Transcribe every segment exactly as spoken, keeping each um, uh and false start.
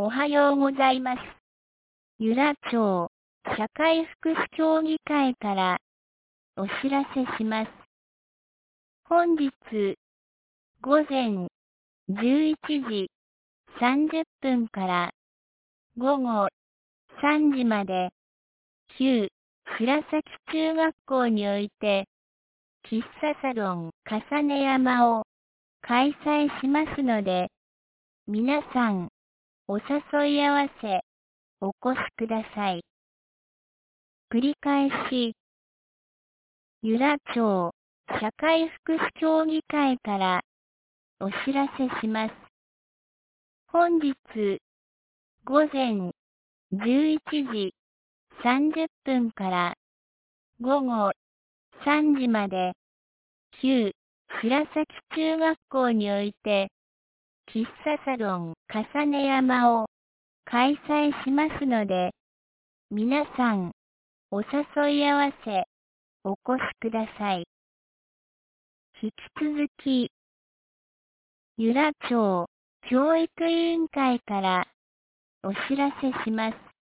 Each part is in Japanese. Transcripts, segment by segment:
おはようございます。由良町社会福祉協議会からお知らせします。本日午前じゅういちじさんじゅっぷんから午後さんじまで旧白崎中学校において喫茶サロン重ね山を開催しますので、皆さんお誘い合わせお越しください。繰り返し、由良町社会福祉協議会からお知らせします。本日午前じゅういちじさんじゅっぷんから午後さんじまで旧白崎中学校において喫茶サロン重ね山を開催しますので、皆さんお誘い合わせお越しください。引き続き、由良町教育委員会からお知らせします。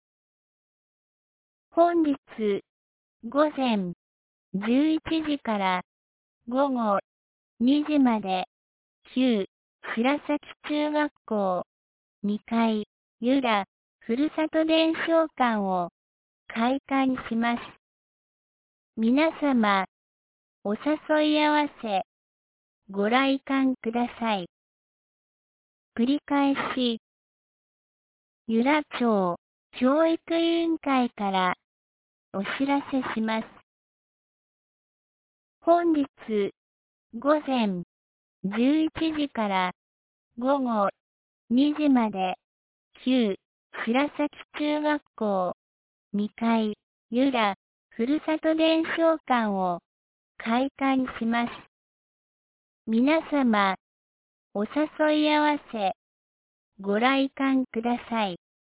本日午前じゅういちじから午後にじまで旧白崎中学校にかい由良ふるさと伝承館を開館します。皆様お誘い合わせご来館ください。繰り返し、由良町教育委員会からお知らせします。本日午前じゅういちじから午後にじまで旧白崎中学校にかい由良ふるさと伝承館を開館します。皆様お誘い合わせご来館ください。